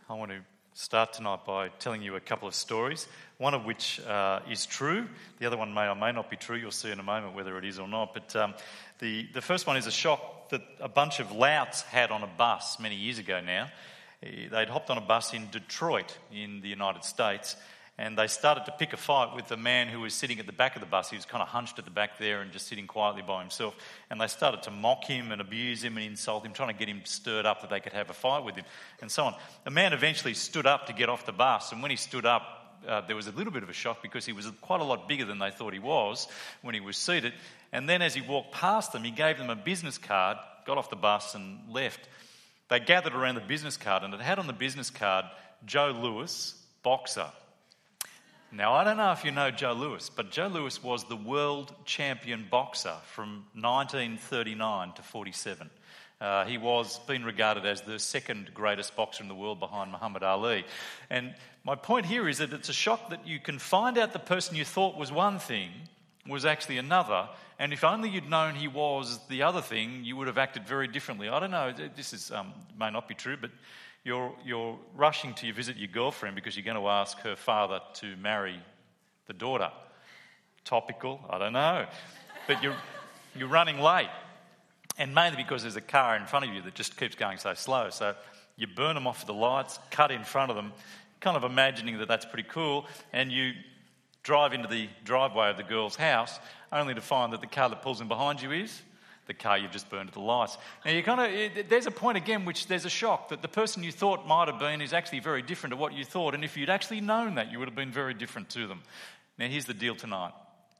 I want to start tonight by telling you a couple of stories, one of which is true. The other one may or may not be true. You'll see in a moment whether it is or not. But the first one is a shock that a bunch of louts had on a bus many years ago now. They'd hopped on a bus in Detroit in the United States, and they started to pick a fight with the man who was sitting at the back of the bus. He was kind of hunched at the back there and just sitting quietly by himself. And they started to mock him and abuse him and insult him, trying to get him stirred up that they could have a fight with him and so on. The man eventually stood up to get off the bus, and when he stood up, there was a little bit of a shock because he was quite a lot bigger than they thought he was when he was seated. And then as he walked past them, he gave them a business card, got off the bus and left. They gathered around the business card, and it had on the business card, Joe Louis, boxer. Now, I don't know if you know Joe Louis, but Joe Louis was the world champion boxer from 1939 to 47. He was been regarded as the second greatest boxer in the world behind Muhammad Ali. And my point here is that it's a shock that you can find out the person you thought was one thing was actually another, and if only you'd known he was the other thing, you would have acted very differently. I don't know, this is may not be true, but you're rushing to visit your girlfriend because you're going to ask her father to marry the daughter. Topical, I don't know. But you're running late. And mainly because there's a car in front of you that just keeps going so slow. So you burn them off the lights, cut in front of them, kind of imagining that that's pretty cool, and you drive into the driveway of the girl's house only to find that the car that pulls in behind you is the car you've just burned at the lights. Now, there's a point again which there's a shock that the person you thought might have been is actually very different to what you thought, and if you'd actually known that, you would have been very different to them. Now, here's the deal tonight.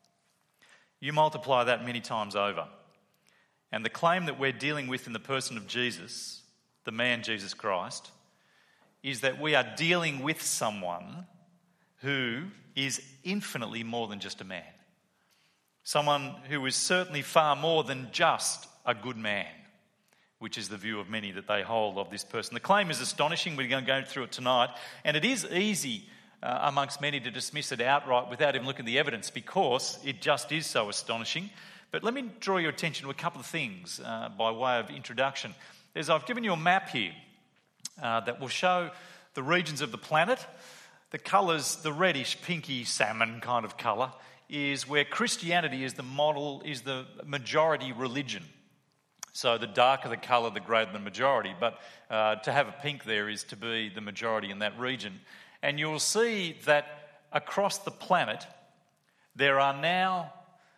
You multiply that many times over, and the claim that we're dealing with in the person of Jesus, the man Jesus Christ, is that we are dealing with someone who is infinitely more than just a man. Someone who is certainly far more than just a good man, which is the view of many that they hold of this person. The claim is astonishing. We're going to go through it tonight. And it is easy amongst many to dismiss it outright without even looking at the evidence because it just is so astonishing. But let me draw your attention to a couple of things by way of introduction. I've given you a map here that will show the regions of the planet. The colours, the reddish, pinky, salmon kind of colour, is where Christianity is the model, is the majority religion. So the darker the colour, the greater the majority. But to have a pink there is to be the majority in that region. And you'll see that across the planet, there are now,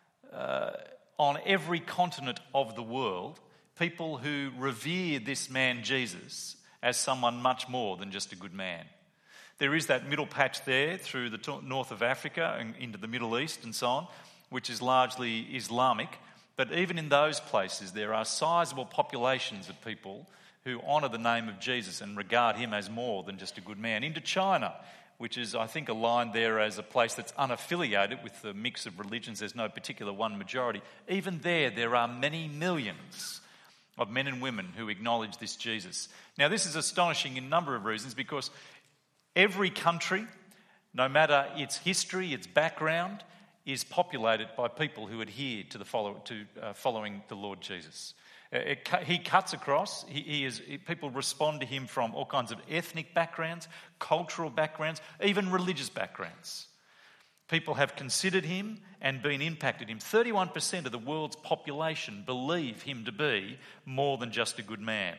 on every continent of the world, people who revere this man Jesus as someone much more than just a good man. There is that middle patch there through the north of Africa and into the Middle East and so on, which is largely Islamic. But even in those places, there are sizable populations of people who honour the name of Jesus and regard him as more than just a good man. Into China, which is, I think, aligned there as a place that's unaffiliated with the mix of religions. There's no particular one majority. Even there are many millions of men and women who acknowledge this Jesus. Now, this is astonishing in a number of reasons because every country, no matter its history, its background, is populated by people who adhere to following the Lord Jesus. He cuts across. People respond to him from all kinds of ethnic backgrounds, cultural backgrounds, even religious backgrounds. People have considered him and been impacted him. 31% of the world's population believe him to be more than just a good man.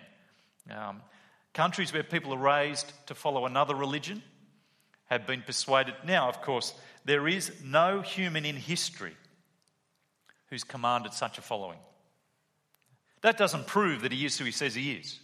Countries where people are raised to follow another religion have been persuaded. Now, of course, there is no human in history who's commanded such a following. That doesn't prove that he is who he says he is.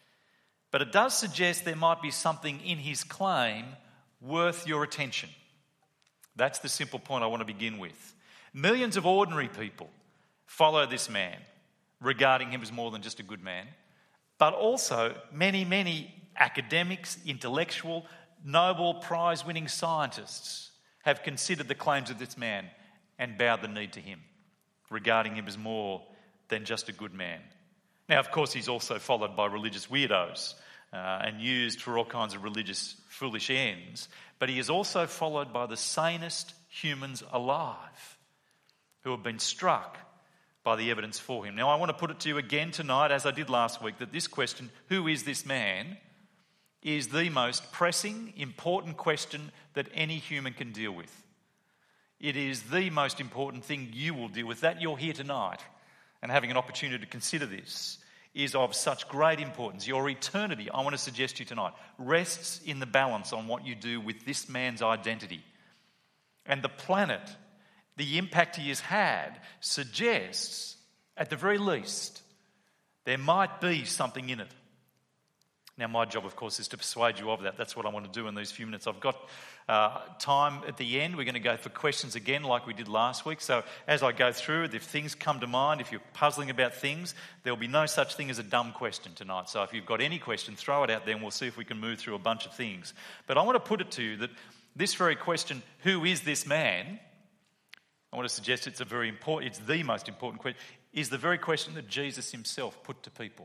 But it does suggest there might be something in his claim worth your attention. That's the simple point I want to begin with. Millions of ordinary people follow this man, regarding him as more than just a good man. But also many, many academics, intellectual, Nobel Prize-winning scientists have considered the claims of this man and bowed the knee to him, regarding him as more than just a good man. Now, of course, he's also followed by religious weirdos and used for all kinds of religious foolish ends, but he is also followed by the sanest humans alive who have been struck by the evidence for him. Now, I want to put it to you again tonight, as I did last week, that this question, who is this man, is the most pressing, important question that any human can deal with. It is the most important thing you will deal with. That you're here tonight and having an opportunity to consider this is of such great importance. Your eternity, I want to suggest to you tonight, rests in the balance on what you do with this man's identity. And the planet, the impact he has had, suggests, at the very least, there might be something in it. Now, my job, of course, is to persuade you of that. That's what I want to do in these few minutes. I've got time at the end. We're going to go for questions again like we did last week. So as I go through it, if things come to mind, if you're puzzling about things, there'll be no such thing as a dumb question tonight. So if you've got any question, throw it out there and we'll see if we can move through a bunch of things. But I want to put it to you that this very question, who is this man? I want to suggest it's the most important question, is the very question that Jesus himself put to people.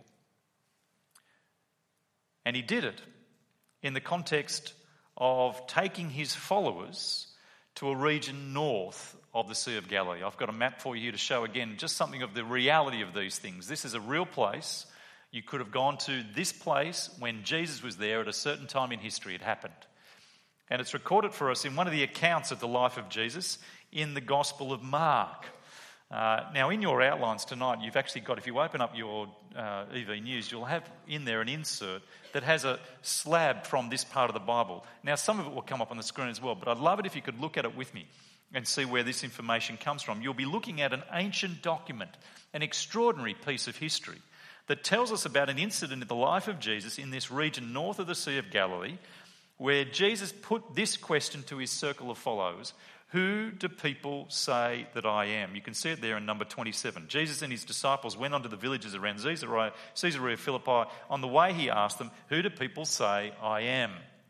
And he did it in the context of taking his followers to a region north of the Sea of Galilee. I've got a map for you to show again just something of the reality of these things. This is a real place. You could have gone to this place when Jesus was there at a certain time in history. It happened. And it's recorded for us in one of the accounts of the life of Jesus in the Gospel of Mark. Now, in your outlines tonight, you've actually got, if you open up your EV News, you'll have in there an insert that has a slab from this part of the Bible. Now, some of it will come up on the screen as well, but I'd love it if you could look at it with me and see where this information comes from. You'll be looking at an ancient document, an extraordinary piece of history that tells us about an incident in the life of Jesus in this region north of the Sea of Galilee, where Jesus put this question to his circle of followers: who do people say that I am? You can see it there in number 27. Jesus and his disciples went on to the villages around Caesarea Philippi. On the way he asked them, who do people say I am?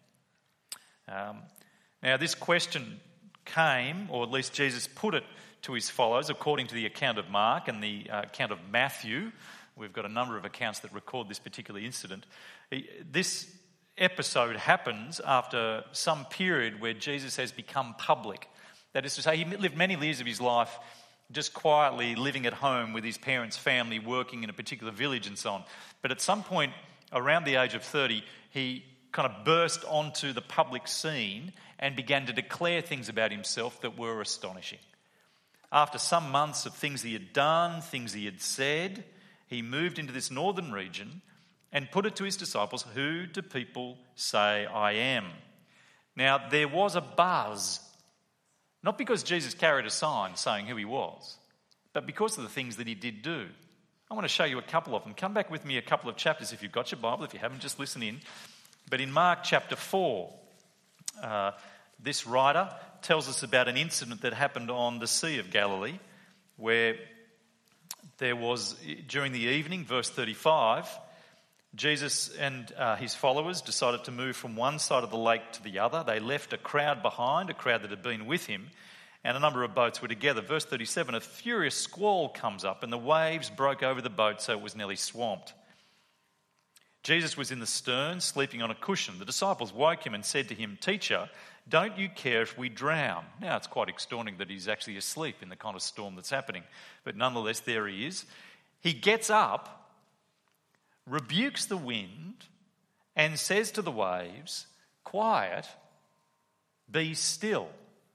Now this question came, or at least Jesus put it to his followers, according to the account of Mark and the account of Matthew. We've got a number of accounts that record this particular incident. This episode happens after some period where Jesus has become public. That is to say, he lived many years of his life just quietly living at home with his parents' family, working in a particular village and so on. But at some point around the age of 30, he kind of burst onto the public scene and began to declare things about himself that were astonishing. After some months of things he had done, things he had said, he moved into this northern region and put it to his disciples, who do people say I am? Now, there was a buzz. Not because Jesus carried a sign saying who he was, but because of the things that he did do. I want to show you a couple of them. Come back with me a couple of chapters if you've got your Bible. If you haven't, just listen in. But in Mark chapter 4, this writer tells us about an incident that happened on the Sea of Galilee, where there was, during the evening, verse 35, Jesus and his followers decided to move from one side of the lake to the other. They left a crowd behind, a crowd that had been with him, and a number of boats were together. Verse 37, a furious squall comes up and the waves broke over the boat so it was nearly swamped. Jesus was in the stern, sleeping on a cushion. The disciples woke him and said to him, "Teacher, don't you care if we drown?" Now, it's quite extraordinary that he's actually asleep in the kind of storm that's happening. But nonetheless, there he is. He gets up, rebukes the wind, and says to the waves, "Quiet, be still."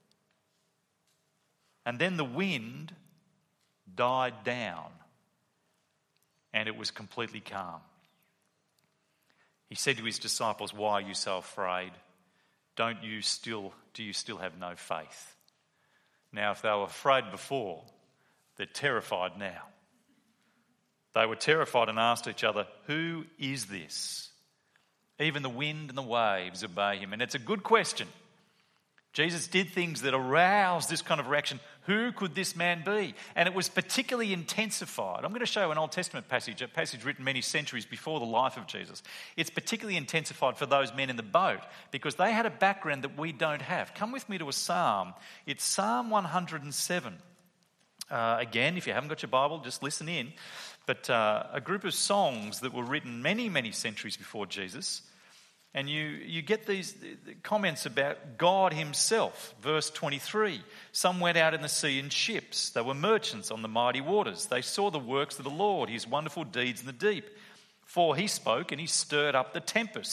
And then the wind died down, and it was completely calm. He said to his disciples, "Why are you so afraid? Do you still have no faith?" Now, if they were afraid before, they're terrified now. They were terrified and asked each other, "Who is this? Even the wind and the waves obey him." And it's a good question. Jesus did things that aroused this kind of reaction. Who could this man be? And it was particularly intensified. I'm going to show you an Old Testament passage, a passage written many centuries before the life of Jesus. It's particularly intensified for those men in the boat because they had a background that we don't have. Come with me to a psalm. It's Psalm 107. Again, if you haven't got your Bible, just listen in. But a group of songs that were written many, many centuries before Jesus. And you get these comments about God himself. Verse 23, some went out in the sea in ships. They were merchants on the mighty waters. They saw the works of the Lord, his wonderful deeds in the deep. For he spoke and he stirred up the tempest,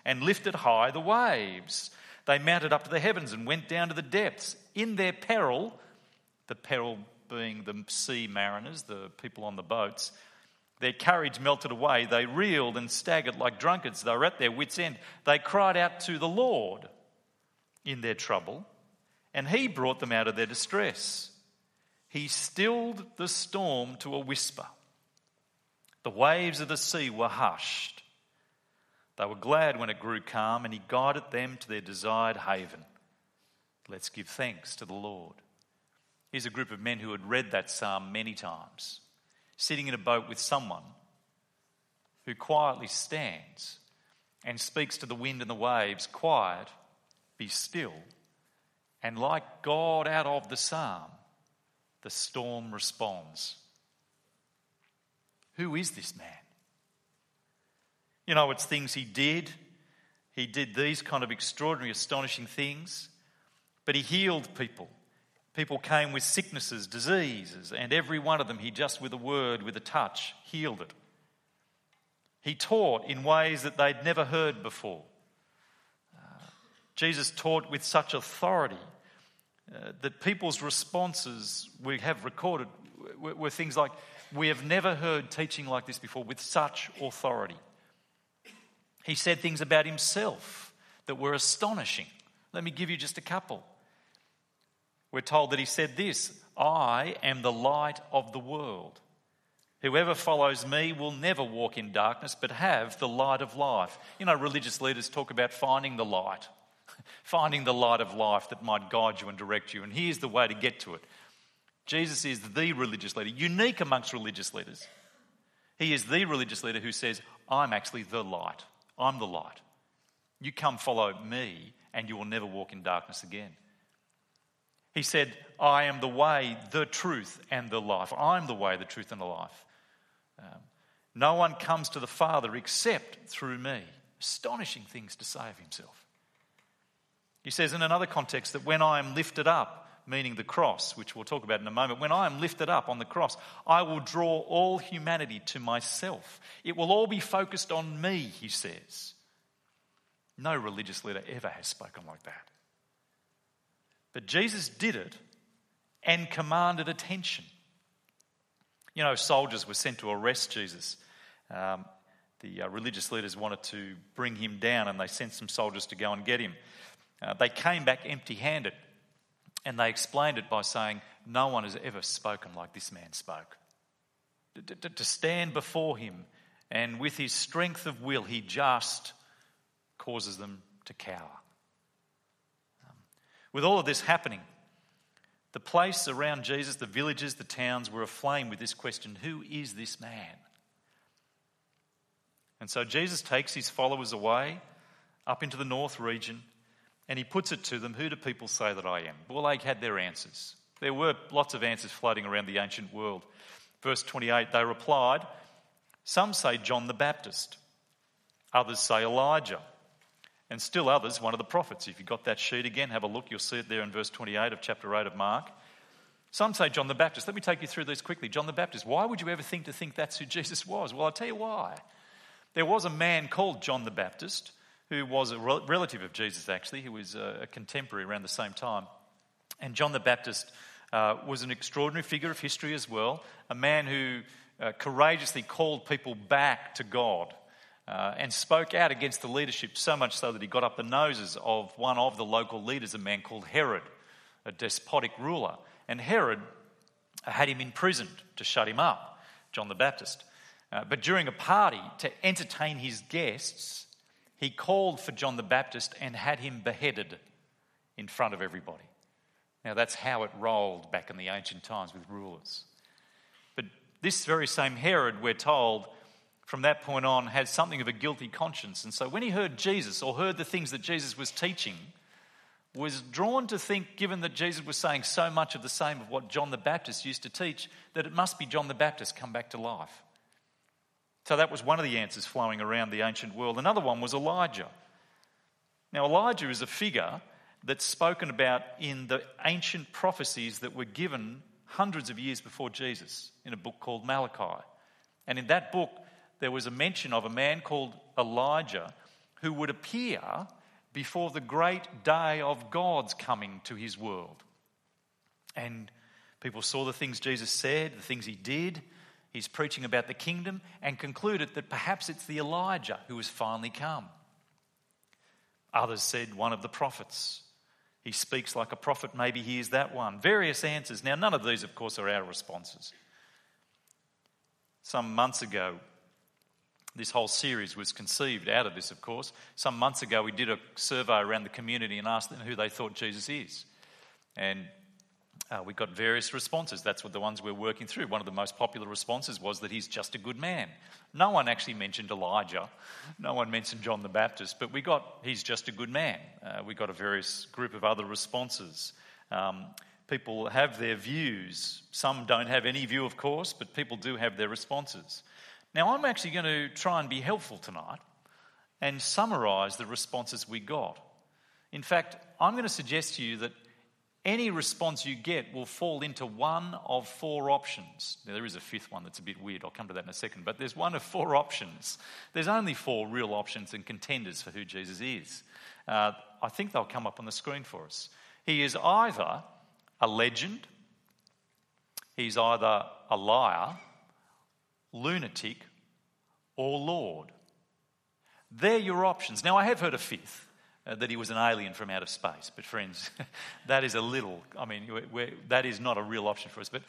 and lifted high the waves. They mounted up to the heavens and went down to the depths. In their peril, the peril being the sea mariners, the people on the boats, their courage melted away. They reeled and staggered like drunkards. They were at their wits' end. They cried out to the Lord in their trouble, and he brought them out of their distress. He stilled the storm to a whisper. The waves of the sea were hushed. They were glad when it grew calm, and he guided them to their desired haven. Let's give thanks to the Lord. Here's a group of men who had read that psalm many times, sitting in a boat with someone who quietly stands and speaks to the wind and the waves, quiet, be still. And like God out of the psalm, the storm responds. Who is this man? You know, it's things he did. He did these kind of extraordinary, astonishing things, but he healed people. People came with sicknesses, diseases, and every one of them he just with a word, with a touch, healed it. He taught in ways that they'd never heard before. Jesus taught with such authority that people's responses we have recorded were things like, we have never heard teaching like this before with such authority. He said things about himself that were astonishing. Let me give you just a couple. We're told that he said this, I am the light of the world. Whoever follows me will never walk in darkness, but have the light of life. You know, religious leaders talk about finding the light of life that might guide you and direct you. And here's the way to get to it. Jesus is the religious leader, unique amongst religious leaders. He is the religious leader who says, I'm actually the light. I'm the light. You come follow me and you will never walk in darkness again. He said, I am the way, the truth, and the life. I'm the way, the truth, and the life. No one comes to the Father except through me. Astonishing things to say of himself. He says in another context that when I am lifted up, meaning the cross, which we'll talk about in a moment, when I am lifted up on the cross, I will draw all humanity to myself. It will all be focused on me, he says. No religious leader ever has spoken like that. But Jesus did it and commanded attention. You know, soldiers were sent to arrest Jesus. The religious leaders wanted to bring him down and they sent some soldiers to go and get him. They came back empty-handed and they explained it by saying, no one has ever spoken like this man spoke. To stand before him and with his strength of will, he just causes them to cower. With all of this happening, the place around Jesus, the villages, the towns were aflame with this question, who is this man? And so Jesus takes his followers away up into the north region and he puts it to them, who do people say that I am? Well, they had their answers. There were lots of answers floating around the ancient world. Verse 28, they replied, some say John the Baptist, others say Elijah, and still others, one of the prophets. If you've got that sheet again, have a look. You'll see it there in verse 28 of chapter 8 of Mark. Some say John the Baptist. Let me take you through these quickly. John the Baptist. Why would you ever think that's who Jesus was? Well, I'll tell you why. There was a man called John the Baptist who was a relative of Jesus, actually. He was a contemporary around the same time. And John the Baptist was an extraordinary figure of history as well, a man who courageously called people back to God. And spoke out against the leadership, so much so that he got up the noses of one of the local leaders, a man called Herod, a despotic ruler. And Herod had him imprisoned to shut him up, John the Baptist. But during a party to entertain his guests, he called for John the Baptist and had him beheaded in front of everybody. Now that's how it rolled back in the ancient times with rulers. But this very same Herod, we're told, from that point on, had something of a guilty conscience. And so when he heard Jesus or heard the things that Jesus was teaching, was drawn to think, given that Jesus was saying so much of the same of what John the Baptist used to teach, that it must be John the Baptist come back to life. So that was one of the answers flowing around the ancient world. Another one was Elijah. Now Elijah is a figure that's spoken about in the ancient prophecies that were given hundreds of years before Jesus in a book called Malachi. And in that book, there was a mention of a man called Elijah who would appear before the great day of God's coming to his world. And people saw the things Jesus said, the things he did. He's preaching about the kingdom and concluded that perhaps it's the Elijah who has finally come. Others said one of the prophets. He speaks like a prophet, maybe he is that one. Various answers. Now, none of these, of course, are our responses. Some months ago, this whole series was conceived out of this, of course. Some months ago, we did a survey around the community and asked them who they thought Jesus is. And we got various responses. That's what the ones we're working through. One of the most popular responses was that he's just a good man. No one actually mentioned Elijah. No one mentioned John the Baptist, but we got he's just a good man. We got a various group of other responses. People have their views. Some don't have any view, of course, but people do have their responses. Now, I'm actually going to try and be helpful tonight and summarise the responses we got. In fact, I'm going to suggest to you that any response you get will fall into one of four options. Now, there is a fifth one that's a bit weird. I'll come to that in a second. But there's one of four options. There's only four real options and contenders for who Jesus is. I think they'll come up on the screen for us. He is either a legend, he's either a liar, lunatic, or Lord. They're your options. Now, I have heard a fifth. That he was an alien from outer space. But friends, that is that is not a real option for us. But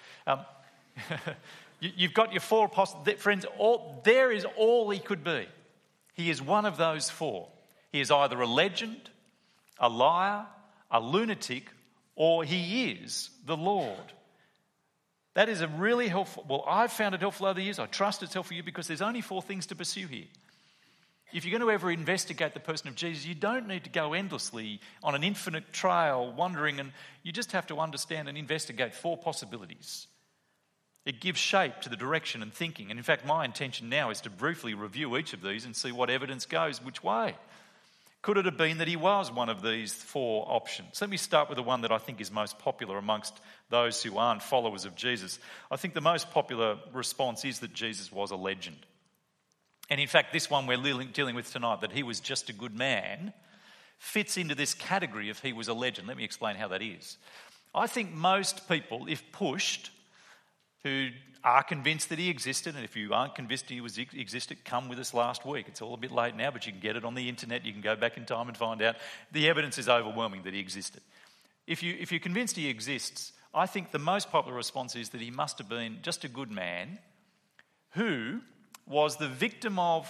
you've got your four friends, there is all he could be. He is one of those four. He is either a legend, a liar, a lunatic, or he is the Lord. That is a really helpful, well, I've found it helpful over the years. I trust it's helpful for you because there's only four things to pursue here. If you're going to ever investigate the person of Jesus, you don't need to go endlessly on an infinite trail wondering, and you just have to understand and investigate four possibilities. It gives shape to the direction and thinking. And in fact, my intention now is to briefly review each of these and see what evidence goes which way. Could it have been that he was one of these four options? Let me start with the one that I think is most popular amongst those who aren't followers of Jesus. I think the most popular response is that Jesus was a legend. And in fact, this one we're dealing with tonight, that he was just a good man, fits into this category of he was a legend. Let me explain how that is. I think most people, if pushed, who are convinced that he existed, and if you aren't convinced he existed, come with us last week. It's all a bit late now, but you can get it on the internet. You can go back in time and find out. The evidence is overwhelming that he existed. If you're convinced he exists, I think the most popular response is that he must have been just a good man who was the victim of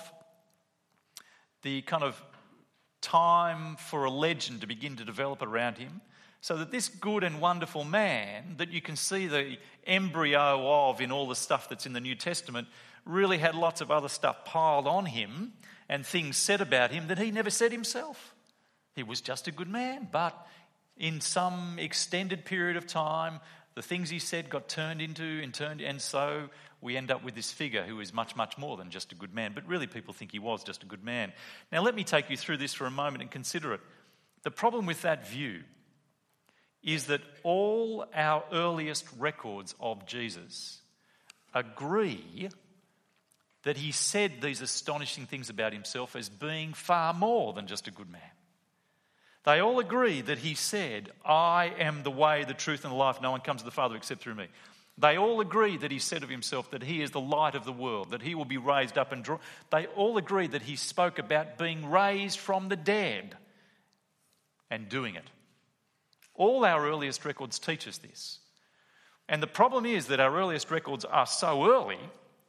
the kind of time for a legend to begin to develop around him, so that this good and wonderful man that you can see the embryo of in all the stuff that's in the New Testament really had lots of other stuff piled on him and things said about him that he never said himself. He was just a good man, but in some extended period of time, the things he said got turned, and so we end up with this figure who is much, much more than just a good man. But really people think he was just a good man. Now let me take you through this for a moment and consider it. The problem with that view is that all our earliest records of Jesus agree that he said these astonishing things about himself as being far more than just a good man. They all agree that he said, I am the way, the truth and the life. No one comes to the Father except through me. They all agree that he said of himself that he is the light of the world, that he will be raised up and drawn. They all agree that he spoke about being raised from the dead and doing it. All our earliest records teach us this. And the problem is that our earliest records are so early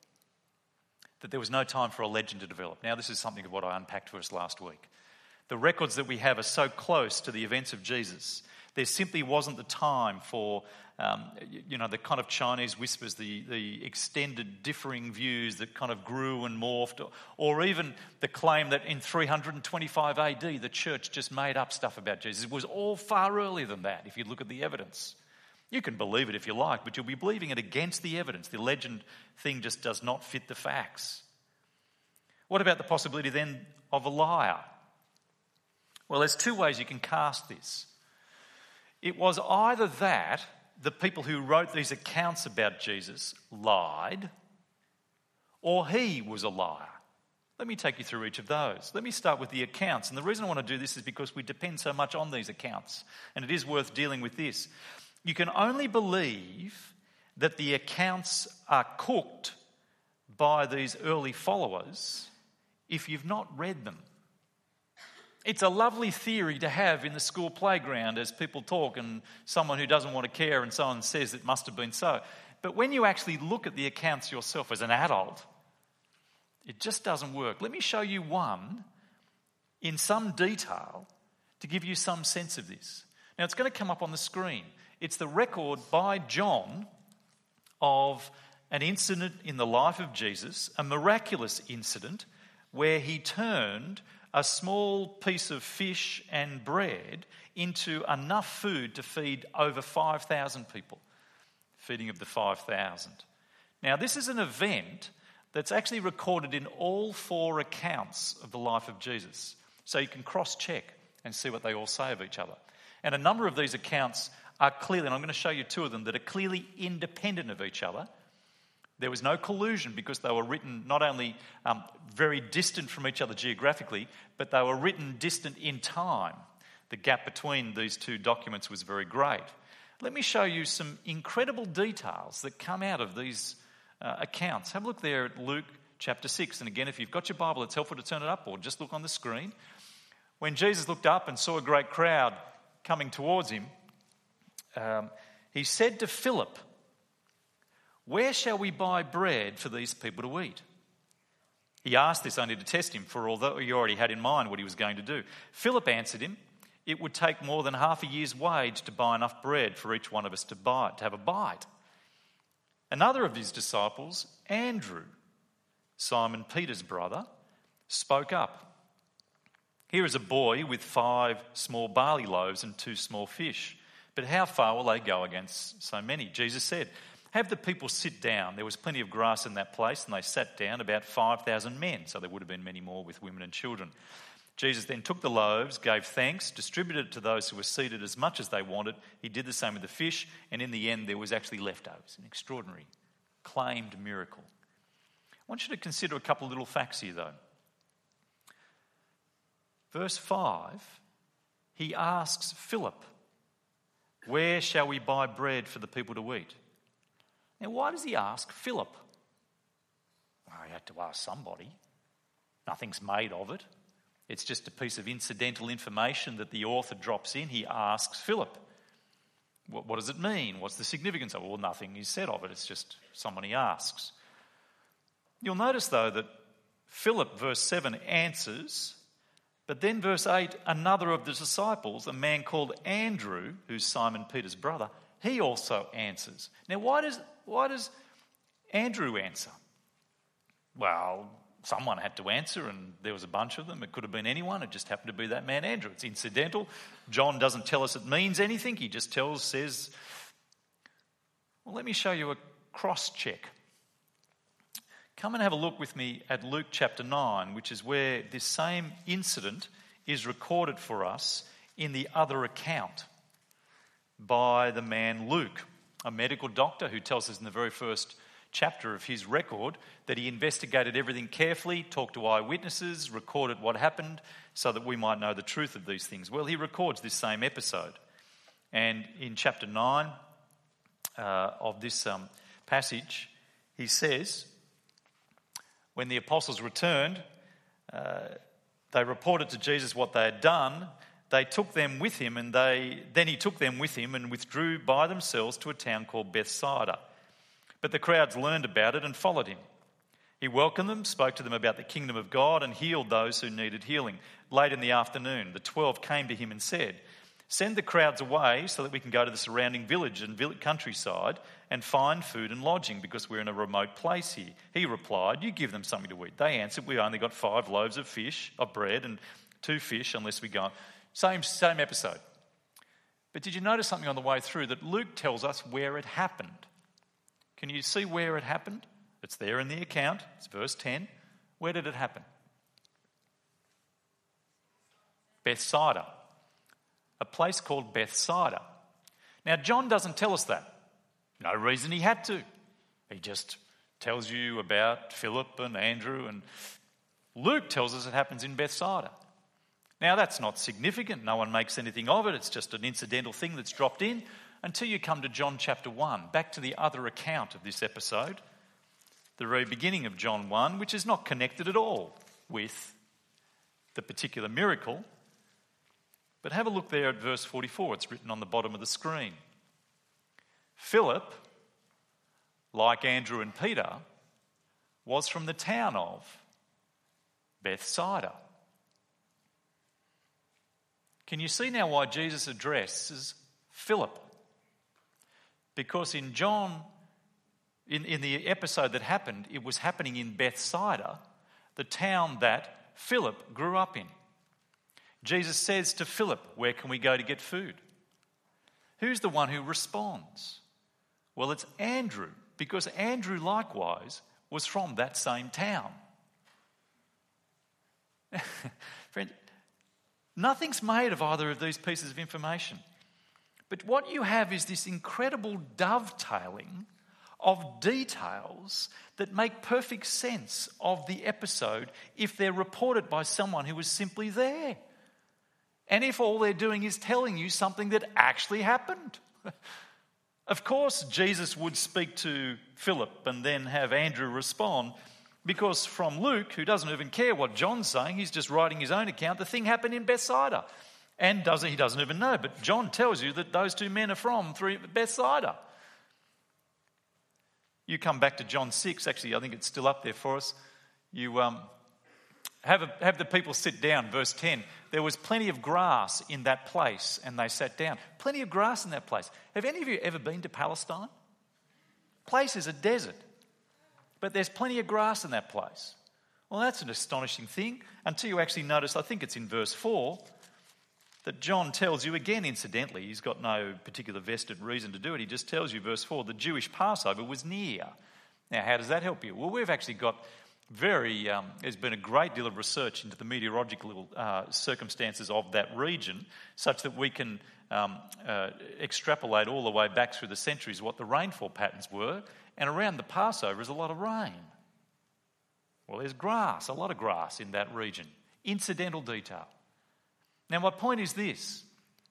that there was no time for a legend to develop. Now, this is something of what I unpacked for us last week. The records that we have are so close to the events of Jesus. There simply wasn't the time for, the kind of Chinese whispers, the extended differing views that kind of grew and morphed, or even the claim that in 325 AD the church just made up stuff about Jesus. It was all far earlier than that if you look at the evidence. You can believe it if you like, but you'll be believing it against the evidence. The legend thing just does not fit the facts. What about the possibility then of a liar? Well, there's two ways you can cast this. It was either that the people who wrote these accounts about Jesus lied, or he was a liar. Let me take you through each of those. Let me start with the accounts. And the reason I want to do this is because we depend so much on these accounts. And it is worth dealing with this. You can only believe that the accounts are cooked by these early followers if you've not read them. It's a lovely theory to have in the school playground as people talk and someone who doesn't want to care and so on says it must have been so. But when you actually look at the accounts yourself as an adult, it just doesn't work. Let me show you one in some detail to give you some sense of this. Now, it's going to come up on the screen. It's the record by John of an incident in the life of Jesus, a miraculous incident where he turned a small piece of fish and bread into enough food to feed over 5,000 people. Feeding of the 5,000. Now, this is an event that's actually recorded in all four accounts of the life of Jesus. So you can cross-check and see what they all say of each other. And a number of these accounts are clearly, and I'm going to show you two of them, that are clearly independent of each other. There was no collusion because they were written not only very distant from each other geographically, but they were written distant in time. The gap between these two documents was very great. Let me show you some incredible details that come out of these accounts. Have a look there at Luke chapter 6. And again, if you've got your Bible, it's helpful to turn it up or just look on the screen. When Jesus looked up and saw a great crowd coming towards him, he said to Philip, "Where shall we buy bread for these people to eat?" He asked this only to test him, for although he already had in mind what he was going to do. Philip answered him, "It would take more than half a year's wage to buy enough bread for each one of us to have a bite." Another of his disciples, Andrew, Simon Peter's brother, spoke up. "Here is a boy with 5 small barley loaves and 2 small fish. But how far will they go against so many?" Jesus said, "Have the people sit down." There was plenty of grass in that place, and they sat down, about 5,000 men. So there would have been many more with women and children. Jesus then took the loaves, gave thanks, distributed it to those who were seated as much as they wanted. He did the same with the fish, and in the end there was actually leftovers. An extraordinary, claimed miracle. I want you to consider a couple of little facts here though. Verse 5, he asks Philip, "Where shall we buy bread for the people to eat?" Now, why does he ask Philip? Well, he had to ask somebody. Nothing's made of it. It's just a piece of incidental information that the author drops in. He asks Philip, what does it mean? What's the significance of it? Well, nothing is said of it. It's just someone he asks. You'll notice, though, that Philip, verse 7, answers, but then verse 8, another of the disciples, a man called Andrew, who's Simon Peter's brother, he also answers. Now, why does Andrew answer? Well, someone had to answer, and there was a bunch of them. It could have been anyone. It just happened to be that man, Andrew. It's incidental. John doesn't tell us it means anything. He just says, well, let me show you a cross-check. Come and have a look with me at Luke chapter 9, which is where this same incident is recorded for us in the other account by the man Luke, a medical doctor who tells us in the very first chapter of his record that he investigated everything carefully, talked to eyewitnesses, recorded what happened so that we might know the truth of these things. Well, he records this same episode. And in chapter 9 of this passage, he says, when the apostles returned, they reported to Jesus what they had done. They took them with him, and then he took them with him and withdrew by themselves to a town called Bethsaida. But the crowds learned about it and followed him. He welcomed them, spoke to them about the kingdom of God, and healed those who needed healing. Late in the afternoon, the 12 came to him and said, "Send the crowds away so that we can go to the surrounding village and countryside and find food and lodging, because we're in a remote place here." He replied, "You give them something to eat." They answered, "We only got 5 loaves of bread and 2 fish, unless we go." Same episode. But did you notice something on the way through? That Luke tells us where it happened. Can you see where it happened? It's there in the account. It's verse 10. Where did it happen? Bethsaida. A place called Bethsaida. Now, John doesn't tell us that. No reason he had to. He just tells you about Philip and Andrew and Luke tells us it happens in Bethsaida. Now, that's not significant. No one makes anything of it. It's just an incidental thing that's dropped in until you come to John chapter 1, back to the other account of this episode, the very beginning of John 1, which is not connected at all with the particular miracle. But have a look there at verse 44. It's written on the bottom of the screen. Philip, like Andrew and Peter, was from the town of Bethsaida. Can you see now why Jesus addresses Philip? Because in John, in the episode that happened, it was happening in Bethsaida, the town that Philip grew up in. Jesus says to Philip, "Where can we go to get food?" Who's the one who responds? Well, it's Andrew, because Andrew likewise was from that same town. Friend, nothing's made of either of these pieces of information. But what you have is this incredible dovetailing of details that make perfect sense of the episode if they're reported by someone who was simply there. And if all they're doing is telling you something that actually happened. Of course, Jesus would speak to Philip and then have Andrew respond, because from Luke, who doesn't even care what John's saying, he's just writing his own account, the thing happened in Bethsaida. And he doesn't even know, but John tells you that those two men are from Bethsaida. You come back to John 6, actually I think it's still up there for us. You have the people sit down, verse 10. There was plenty of grass in that place and they sat down. Plenty of grass in that place. Have any of you ever been to Palestine? Place is a desert, but there's plenty of grass in that place. Well, that's an astonishing thing until you actually notice, I think it's in verse 4, that John tells you again, incidentally, he's got no particular vested reason to do it. He just tells you, verse 4, the Jewish Passover was near. Now, how does that help you? Well, we've actually got there's been a great deal of research into the meteorological circumstances of that region, such that we can extrapolate all the way back through the centuries what the rainfall patterns were. And around the Passover is a lot of rain. Well, there's grass, a lot of grass in that region. Incidental detail. Now, my point is this.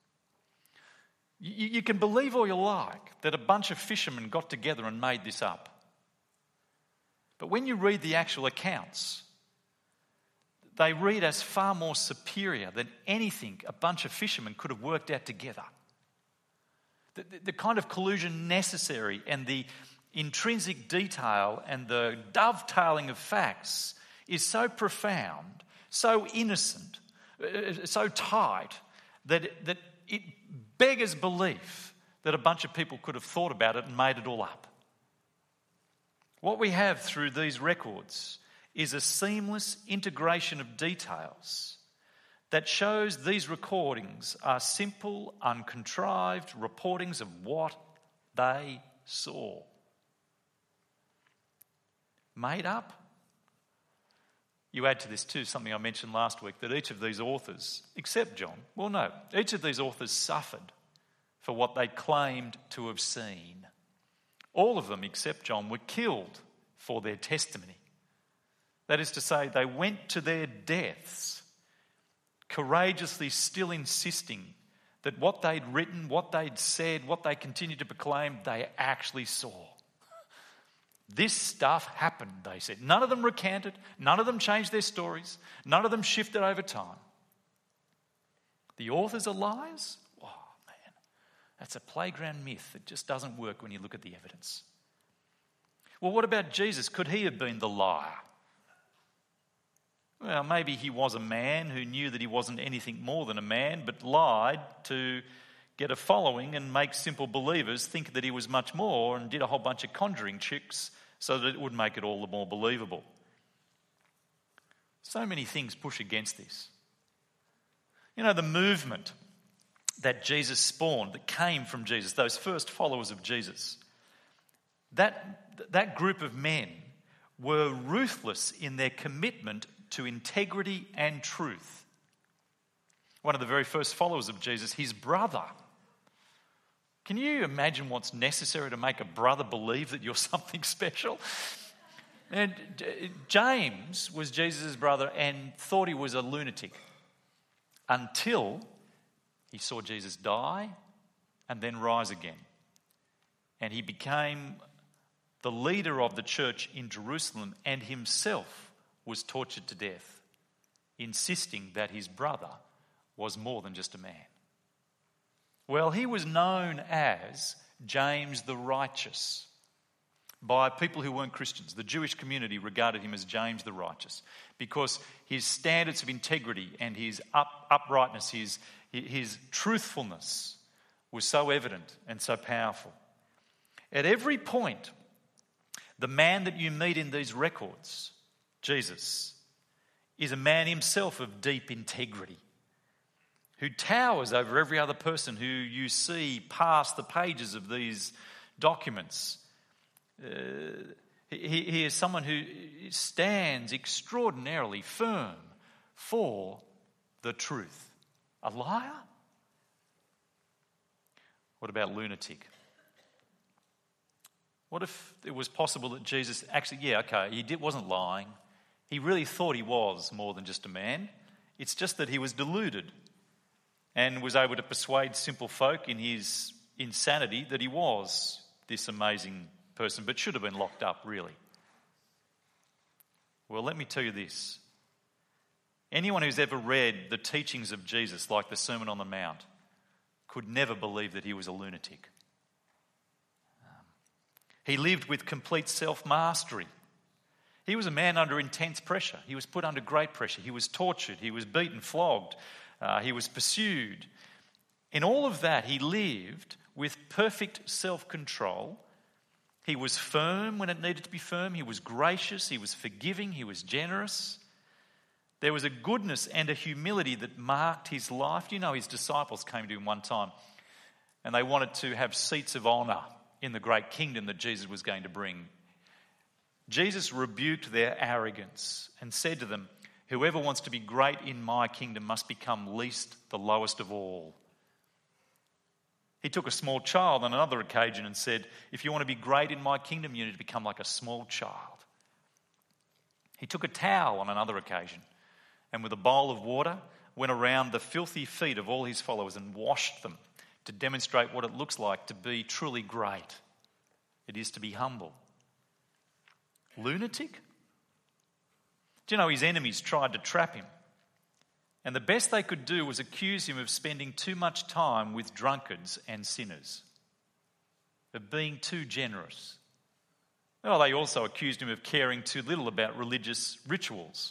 You can believe all you like that a bunch of fishermen got together and made this up. But when you read the actual accounts, they read as far more superior than anything a bunch of fishermen could have worked out together. The kind of collusion necessary and the intrinsic detail and the dovetailing of facts is so profound, so innocent, so tight that it beggars belief that a bunch of people could have thought about it and made it all up. What we have through these records is a seamless integration of details that shows these recordings are simple, uncontrived reportings of what they saw. Made up? You add to this too something I mentioned last week, that each of these authors, except John, well no, each of these authors suffered for what they claimed to have seen. All of them, except John, were killed for their testimony. That is to say, they went to their deaths courageously still insisting that what they'd written, what they'd said, what they continued to proclaim, they actually saw. This stuff happened, they said. None of them recanted. None of them changed their stories. None of them shifted over time. The authors are liars? Oh, man. That's a playground myth that just doesn't work when you look at the evidence. Well, what about Jesus? Could he have been the liar? Well, maybe he was a man who knew that he wasn't anything more than a man, but lied to get a following and make simple believers think that he was much more, and did a whole bunch of conjuring tricks so that it would make it all the more believable. So many things push against this. You know, the movement that Jesus spawned, that came from Jesus, those first followers of Jesus, that group of men were ruthless in their commitment to integrity and truth. One of the very first followers of Jesus, his brother. Can you imagine what's necessary to make a brother believe that you're something special? And James was Jesus' brother and thought he was a lunatic until he saw Jesus die and then rise again. And he became the leader of the church in Jerusalem and himself was tortured to death, insisting that his brother was more than just a man. Well, he was known as James the Righteous by people who weren't Christians. The Jewish community regarded him as James the Righteous because his standards of integrity and his uprightness, his truthfulness was so evident and so powerful. At every point, the man that you meet in these records, Jesus, is a man himself of deep integrity, who towers over every other person who you see past the pages of these documents. He is someone who stands extraordinarily firm for the truth. A liar? What about lunatic? What if it was possible that Jesus actually, he wasn't lying. He really thought he was more than just a man. It's just that he was deluded and was able to persuade simple folk in his insanity that he was this amazing person, but should have been locked up, really. Well, let me tell you this. Anyone who's ever read the teachings of Jesus, like the Sermon on the Mount, could never believe that he was a lunatic. He lived with complete self-mastery. He was a man under intense pressure. He was put under great pressure. He was tortured. He was beaten, flogged. He was pursued. In all of that, he lived with perfect self-control. He was firm when it needed to be firm. He was gracious. He was forgiving. He was generous. There was a goodness and a humility that marked his life. You know, his disciples came to him one time and they wanted to have seats of honour in the great kingdom that Jesus was going to bring. Jesus rebuked their arrogance and said to them, "Whoever wants to be great in my kingdom must become least, the lowest of all." He took a small child on another occasion and said, "If you want to be great in my kingdom, you need to become like a small child." He took a towel on another occasion and with a bowl of water went around the filthy feet of all his followers and washed them to demonstrate what it looks like to be truly great. It is to be humble. Lunatic? Do you know his enemies tried to trap him? And the best they could do was accuse him of spending too much time with drunkards and sinners, of being too generous. Well, they also accused him of caring too little about religious rituals.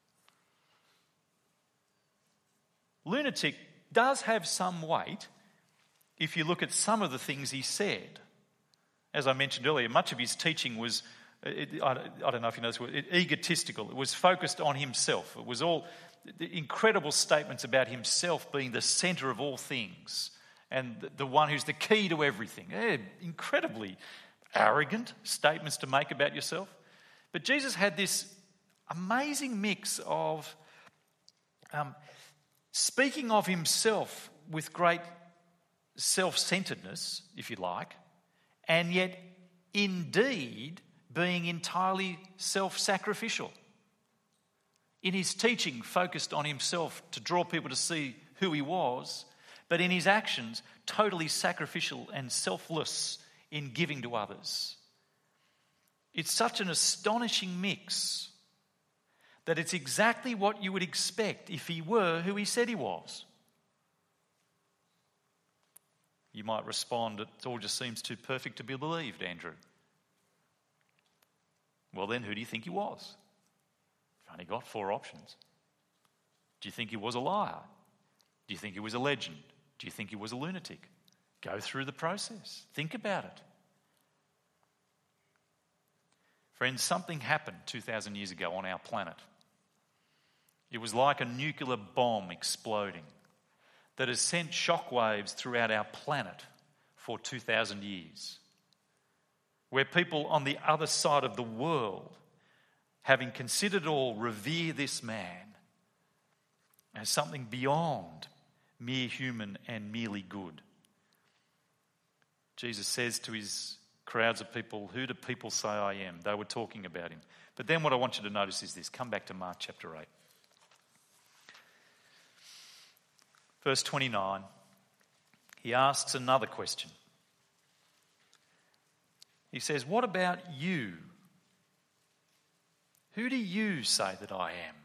Lunatic does have some weight if you look at some of the things he said. As I mentioned earlier, much of his teaching was, I don't know if you know this word, egotistical. It was focused on himself. It was all incredible statements about himself being the centre of all things and the one who's the key to everything. Incredibly arrogant statements to make about yourself. But Jesus had this amazing mix of speaking of himself with great self-centeredness, if you like, and yet indeed being entirely self-sacrificial. In his teaching, focused on himself to draw people to see who he was, but in his actions, totally sacrificial and selfless in giving to others. It's such an astonishing mix that it's exactly what you would expect if he were who he said he was. You might respond, "It all just seems too perfect to be believed, Andrew." Well, then who do you think he was? You've only got 4 options. Do you think he was a liar? Do you think he was a legend? Do you think he was a lunatic? Go through the process. Think about it. Friends, something happened 2,000 years ago on our planet. It was like a nuclear bomb exploding that has sent shockwaves throughout our planet for 2,000 years, where people on the other side of the world, having considered all, revere this man as something beyond mere human and merely good. Jesus says to his crowds of people. Who do people say I am? They were talking about him. But then what I want you to notice is this. Come back to Mark chapter 8. Verse 29. He asks another question. He says, what about you? Who do you say that I am?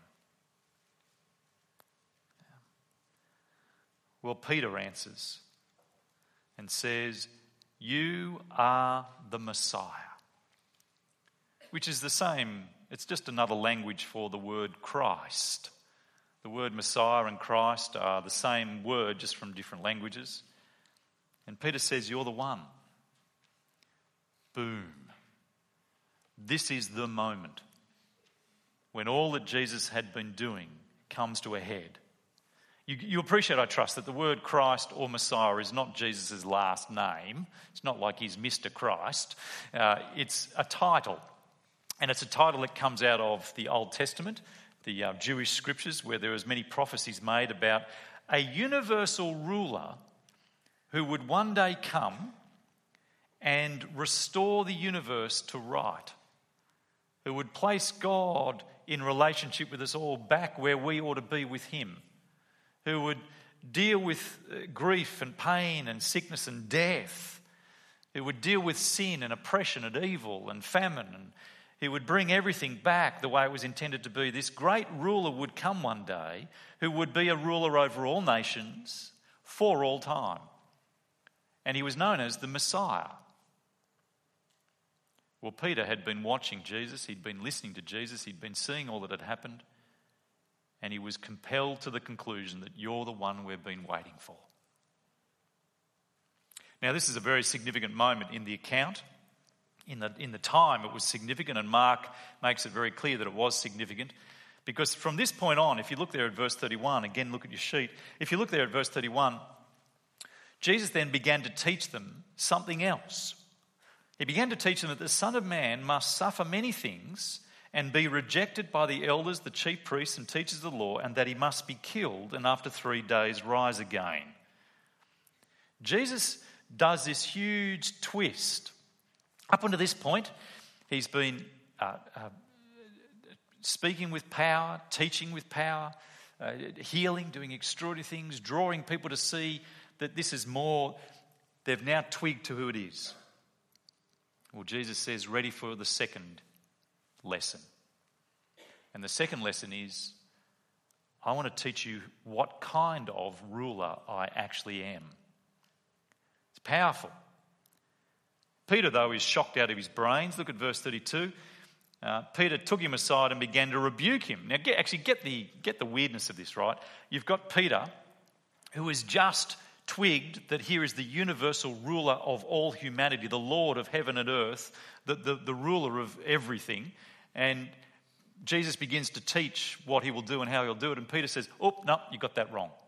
Well, Peter answers and says, you are the Messiah. Which is the same, it's just another language for the word Christ. The word Messiah and Christ are the same word, just from different languages. And Peter says, you're the one. Boom. This is the moment when all that Jesus had been doing comes to a head. You appreciate, I trust, that the word Christ or Messiah is not Jesus' last name. It's not like he's Mr. Christ. It's a title. And it's a title that comes out of the Old Testament, the Jewish scriptures, where there was many prophecies made about a universal ruler who would one day come and restore the universe to right, who would place God in relationship with us all back where we ought to be with him, who would deal with grief and pain and sickness and death, who would deal with sin and oppression and evil and famine, and he would bring everything back the way it was intended to be. This great ruler would come one day who would be a ruler over all nations for all time. And he was known as the Messiah. Well, Peter had been watching Jesus, he'd been listening to Jesus, he'd been seeing all that had happened, and he was compelled to the conclusion that you're the one we've been waiting for. Now, this is a very significant moment in the account. In the time, it was significant, and Mark makes it very clear that it was significant, because from this point on, if you look there at verse 31, again, look at your sheet. If you look there at verse 31, Jesus then began to teach them something else. He began to teach them that the Son of Man must suffer many things and be rejected by the elders, the chief priests and teachers of the law, and that he must be killed and after 3 days rise again. Jesus does this huge twist. Up until this point, he's been speaking with power, teaching with power, healing, doing extraordinary things, drawing people to see that this is more. They've now twigged to who it is. Well, Jesus says, ready for the second lesson. And the second lesson is, I want to teach you what kind of ruler I actually am. It's powerful. Peter, though, is shocked out of his brains. Look at verse 32. Peter took him aside and began to rebuke him. Now, get the weirdness of this, right? You've got Peter, who has just twigged that here is the universal ruler of all humanity, the Lord of heaven and earth, the ruler of everything. And Jesus begins to teach what he will do and how he'll do it. And Peter says, oh, no, you got that wrong.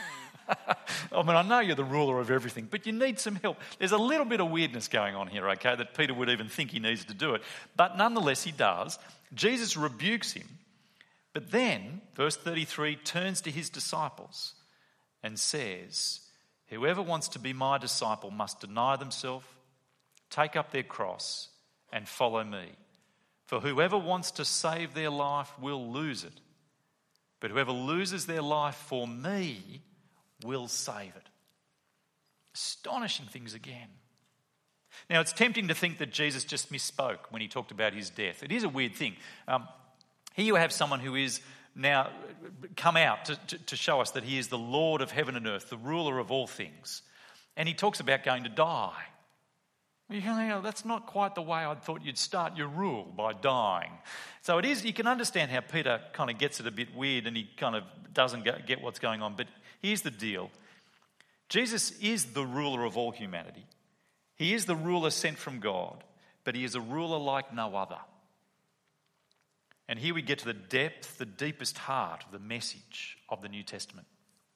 I mean, I know you're the ruler of everything, but you need some help. There's a little bit of weirdness going on here, okay, that Peter would even think he needs to do it. But nonetheless, he does. Jesus rebukes him. But then, verse 33, turns to his disciples and says, whoever wants to be my disciple must deny themselves, take up their cross, and follow me. For whoever wants to save their life will lose it. But whoever loses their life for me will save it. Astonishing things again. Now, it's tempting to think that Jesus just misspoke when he talked about his death. It is a weird thing. Here you have someone who is now come out to show us that he is the Lord of heaven and earth, the ruler of all things. And he talks about going to die. You know, that's not quite the way I thought you'd start your rule, by dying. So it is, you can understand how Peter kind of gets it a bit weird and he kind of doesn't get what's going on. But here's the deal. Jesus is the ruler of all humanity. He is the ruler sent from God, but he is a ruler like no other. And here we get to the depth, the deepest heart of the message of the New Testament.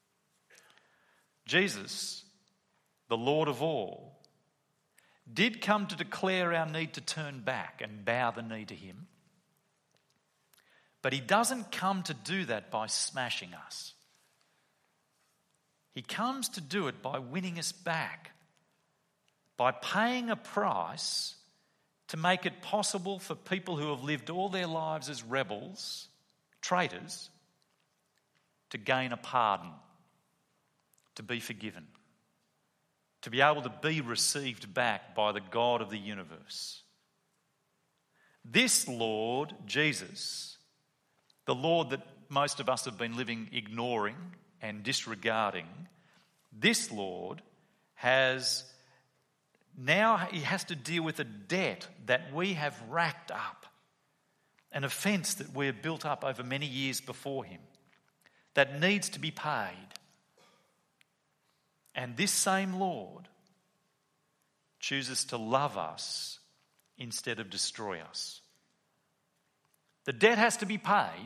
Jesus, the Lord of all, did come to declare our need to turn back and bow the knee to him. But he doesn't come to do that by smashing us. He comes to do it by winning us back, by paying a price to make it possible for people who have lived all their lives as rebels, traitors, to gain a pardon, to be forgiven, to be able to be received back by the God of the universe. This Lord, Jesus, the Lord that most of us have been living ignoring and disregarding, this Lord he has to deal with a debt that we have racked up, an offence that we have built up over many years before him, that needs to be paid. And this same Lord chooses to love us instead of destroy us. The debt has to be paid,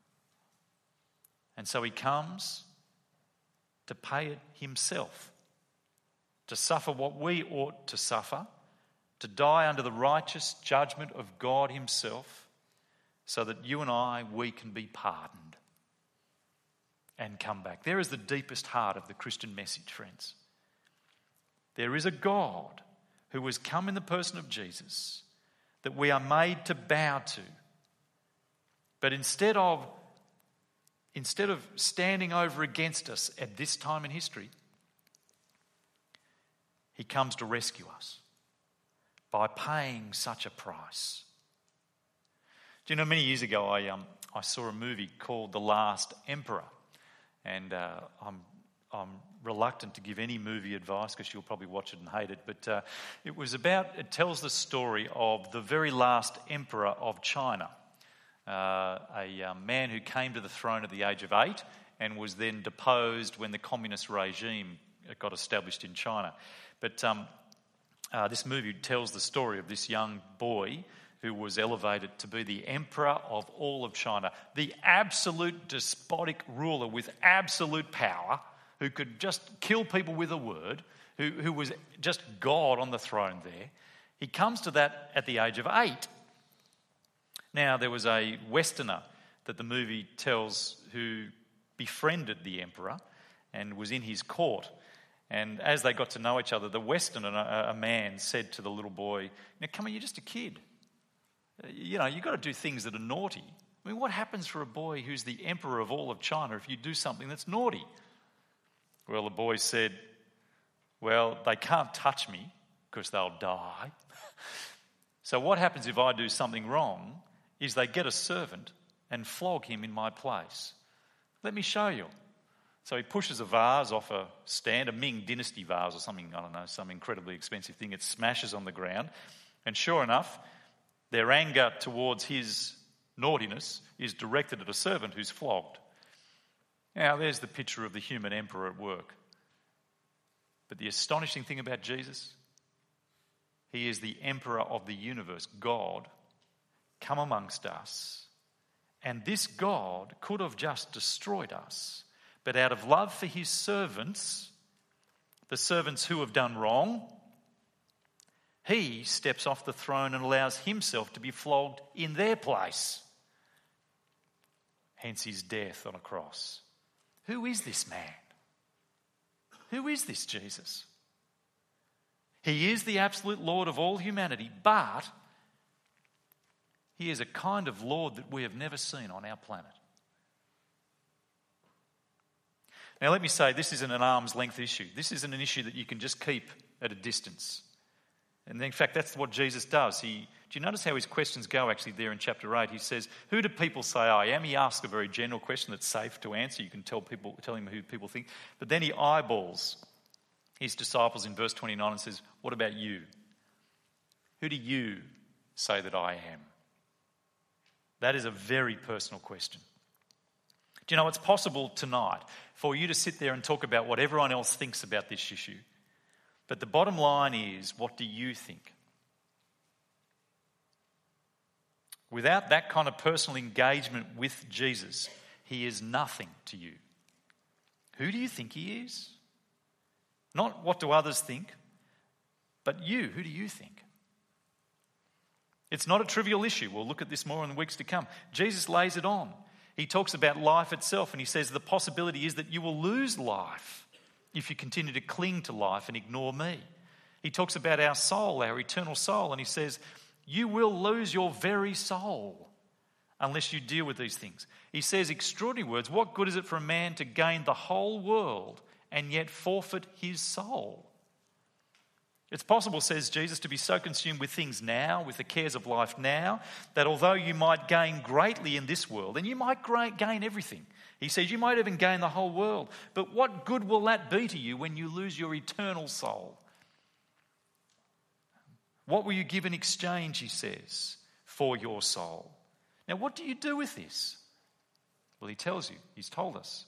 and so he comes to pay it himself, to suffer what we ought to suffer, to die under the righteous judgment of God himself, so that you and I, we can be pardoned and come back. There is the deepest heart of the Christian message, friends. There is a God who has come in the person of Jesus that we are made to bow to. But instead of standing over against us at this time in history, he comes to rescue us by paying such a price. Do you know, many years ago I saw a movie called The Last Emperor, and I'm reluctant to give any movie advice because you'll probably watch it and hate it, but it tells the story of the very last emperor of China, a man who came to the throne at the age of 8 and was then deposed when the communist regime got established in China. But this movie tells the story of this young boy who was elevated to be the emperor of all of China, the absolute despotic ruler with absolute power, who could just kill people with a word, who was just God on the throne there. He comes to that at the age of 8. Now, there was a Westerner that the movie tells who befriended the emperor and was in his court. And as they got to know each other, the Westerner, a man, said to the little boy, "Now, come on, you're just a kid. You've got to do things that are naughty. I mean, what happens for a boy who's the emperor of all of China if you do something that's naughty?" Well, the boy said, "Well, they can't touch me because they'll die. So what happens if I do something wrong is they get a servant and flog him in my place. Let me show you." So he pushes a vase off a stand, a Ming Dynasty vase or something, I don't know, some incredibly expensive thing. It smashes on the ground. And sure enough, their anger towards his naughtiness is directed at a servant who's flogged. Now, there's the picture of the human emperor at work. But the astonishing thing about Jesus, he is the emperor of the universe, God, come amongst us. And this God could have just destroyed us. But out of love for his servants, the servants who have done wrong, he steps off the throne and allows himself to be flogged in their place. Hence his death on a cross. Who is this man? Who is this Jesus? He is the absolute Lord of all humanity, but he is a kind of Lord that we have never seen on our planet. Now, let me say, this isn't an arm's length issue. This isn't an issue that you can just keep at a distance. And in fact, that's what Jesus does. Do you notice how his questions go actually there in chapter 8? He says, "Who do people say I am?" He asks a very general question that's safe to answer. You can tell him who people think. But then he eyeballs his disciples in verse 29 and says, "What about you? Who do you say that I am?" That is a very personal question. Do you know, it's possible tonight for you to sit there and talk about what everyone else thinks about this issue. But the bottom line is, what do you think? Without that kind of personal engagement with Jesus, he is nothing to you. Who do you think he is? Not what do others think, but you. Who do you think? It's not a trivial issue. We'll look at this more in the weeks to come. Jesus lays it on. He talks about life itself, and he says the possibility is that you will lose life if you continue to cling to life and ignore me. He talks about our soul, our eternal soul, and he says, you will lose your very soul unless you deal with these things. He says extraordinary words. What good is it for a man to gain the whole world and yet forfeit his soul? It's possible, says Jesus, to be so consumed with things now, with the cares of life now, that although you might gain greatly in this world, and you might gain everything. He says you might even gain the whole world. But what good will that be to you when you lose your eternal soul? What will you give in exchange, he says, for your soul? Now, what do you do with this? Well, he tells you. He's told us.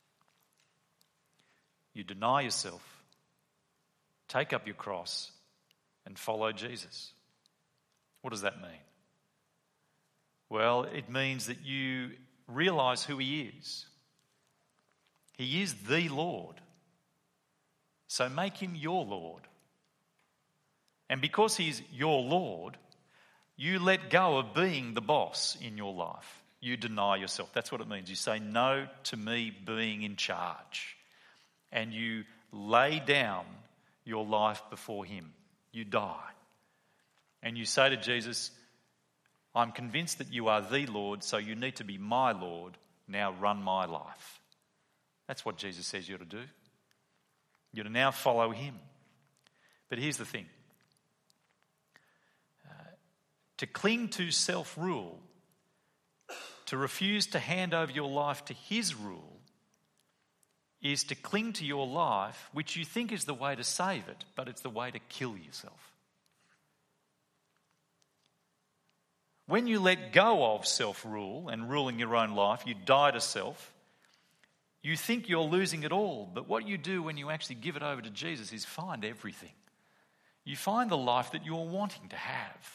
You deny yourself, take up your cross, and follow Jesus. What does that mean? Well, it means that you realise who he is. He is the Lord. So make him your Lord. And because he's your Lord, you let go of being the boss in your life. You deny yourself. That's what it means. You say no to me being in charge. And you lay down your life before him. You die. And you say to Jesus, I'm convinced that you are the Lord, so you need to be my Lord. Now run my life. That's what Jesus says you're to do. You're to now follow him. But here's the thing. To cling to self-rule, to refuse to hand over your life to his rule, is to cling to your life, which you think is the way to save it, but it's the way to kill yourself. When you let go of self-rule and ruling your own life, you die to self, you think you're losing it all, but what you do when you actually give it over to Jesus is find everything. You find the life that you're wanting to have.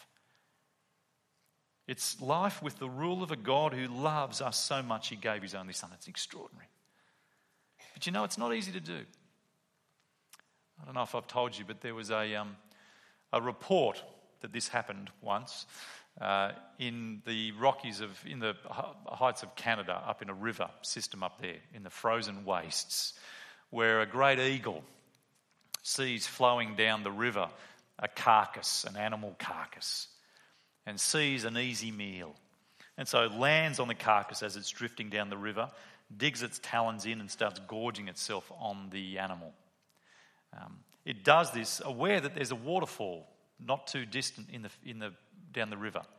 It's life with the rule of a God who loves us so much he gave his only son. It's extraordinary. But you know, it's not easy to do. I don't know if I've told you, but there was a report that this happened once in the Rockies in the heights of Canada, up in a river system up there, in the frozen wastes, where a great eagle sees flowing down the river a carcass, an animal carcass, and sees an easy meal. And so it lands on the carcass as it's drifting down the river, digs its talons in and starts gorging itself on the animal. It does this aware that there's a waterfall not too distant down the river.